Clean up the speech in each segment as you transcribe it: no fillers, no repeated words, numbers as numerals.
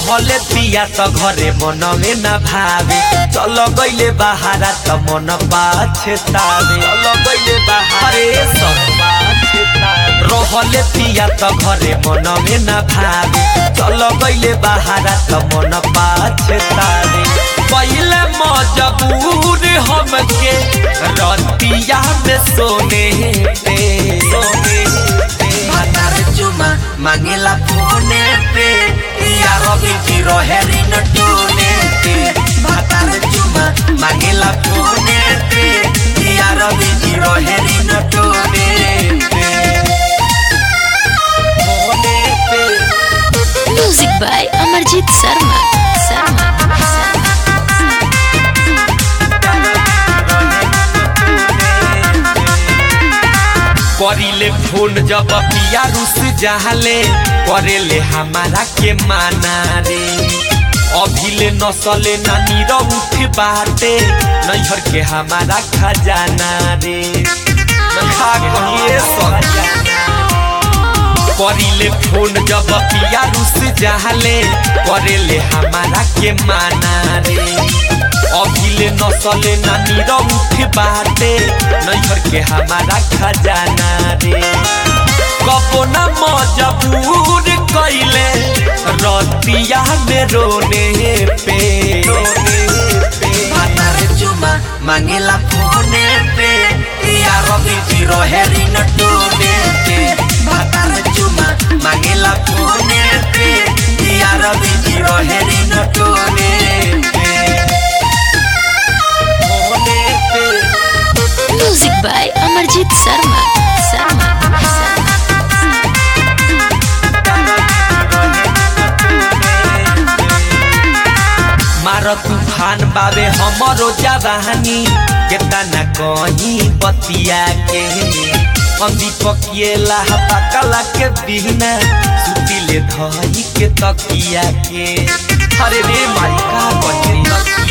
रहले पिया त घरे मन में न भावे चल गइले बाहरा त मन पाछतावे चल गइले बाहरे सब पाछतावे रहले पिया त घरे मन में न भावे चल गइले बाहरा त मन पाछतावे पहिले मजबूर हमके रतिया में सोने पे चुमा मांगेला फोने पे यार बिजी रहे न टोने पे भातार चुमा मांगेला फोने पे यार बिजी रहे न टोने पे म्यूजिक बाय अमरजीत शर्मा करिले फोन जब पिया रुस जाले करेले हमारा के माना रे अभिले नसले नानी उठ बाटे नैहर के हमारा खजाना रे करिले फोन जब पिया रुस जाले करेले हमारा के माना रे अभिले नसले नानी उठ बाटे नैहर के हमारा खजाना रे कबो न मजबूर कइले रतिया में रोने पे भातार चुमा मांगेला फोने पे यार बिजी रहे न टोने पे भातार चुमा मांगेला फोने पे यार बिजी रहे न टोने म्यूजिक बाय अमरजीत शर्मा मार तूफान बाबे हमरो जवानी केतना कहीं बतिया के अंधी पकिएला पकला के बिना सुतिले धई के तकिया के अरे रे मालिका बजरी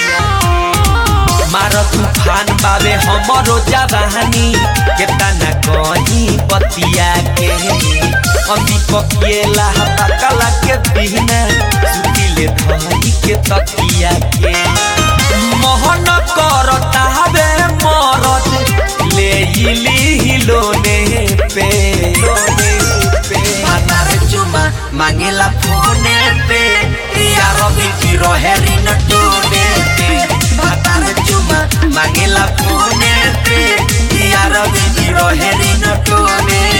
मार तूफान बाबे हमरो जवानी केतना कहीं बतिया के अंधी पकिएला पकला के बिना सुतिले धई के तकिया के मोहन करता हबे मरद ले इली लोने पे भातार चुमा मांगेला फोने पे यार बिजी रहे न टोने पे भातार चुमा मांगेला फोने पे यार बिजी रहे न टोने